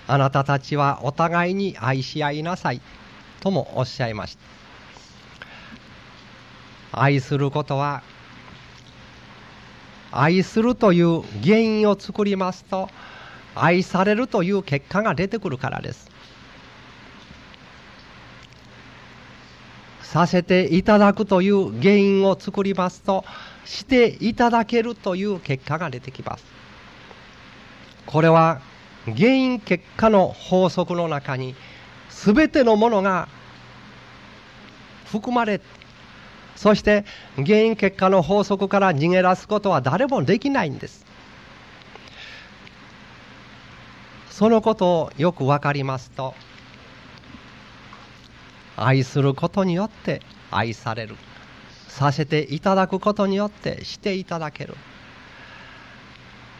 あなたたちはお互いに愛し合いなさいともおっしゃいました。愛することは、愛するという原因を作りますと、愛されるという結果が出てくるからです。させていただくという原因を作りますと、していただけるという結果が出てきます。これは原因結果の法則の中に全てのものが含まれ、そして原因結果の法則から逃げ出すことは誰もできないんです。そのことをよく分かりますと、愛することによって愛される、させていただくことによってしていただける、